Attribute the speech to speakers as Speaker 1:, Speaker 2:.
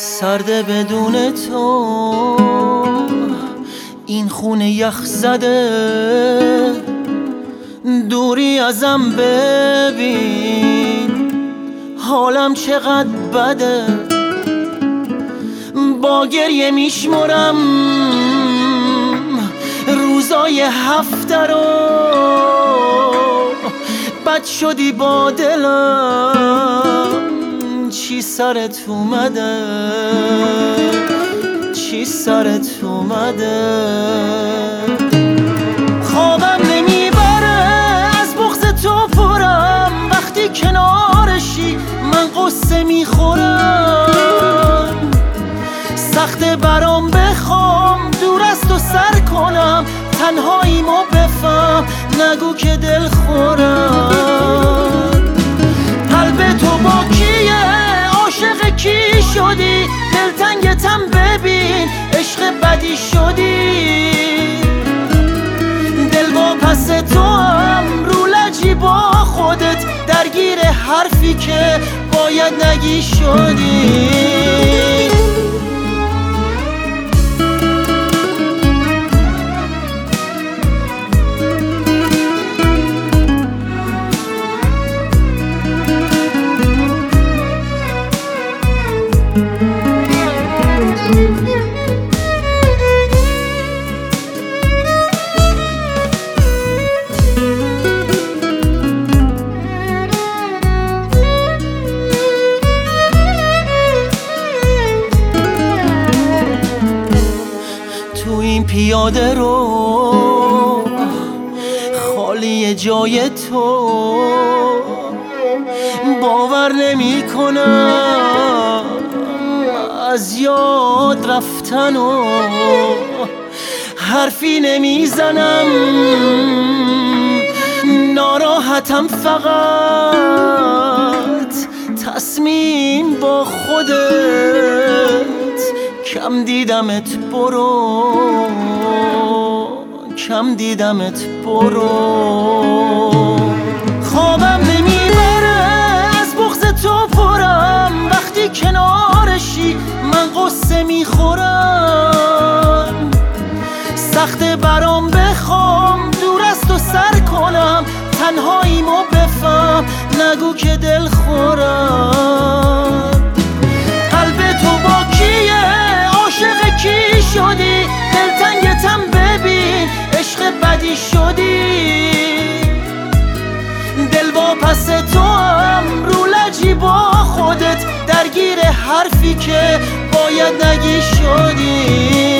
Speaker 1: سرده بدون تو این خونه یخ زده، دوری ازم ببین حالم چقدر بده. با گریه میشمرم روزای هفته رو، بد شدی با دلم چی سرت اومده، چی سرت اومده. خوابم نمیبره از بغض تو پرم، وقتی کنارشی من قصه میخورم. سخته برام بخوام دور از تو سر کنم، تنهاییمو بفهم نگو که دل خورم. قلب تو با کیه، عاشق کی شدی؟ دلتنگتم ببین عشق بدی شدی. دل با پس تو هم رو لجی با خودت، درگیر حرفی که باید نگی شدی. تو این پیاده رو خالی جای تو، باور نمی کنم از یاد رفتن و حرفی نمیزنم. ناراحتم فقط تصمیم با خودت، کم دیدمت برو، کم دیدمت برو. خوابم نمیبره از بغض تو پرم، وقتی کنارشی من قصه میخورم. سخته برام بخوام دور از تو سر کنم، تنهاییمو بفهم نگو که دل خورم. قلب تو با کیه، عاشق کی شدی؟ دلتنگتم ببین عشق بدی شدی. دل با پس تو هم رو لجی با خودت، درگیر حرفی که باید نگی شدی.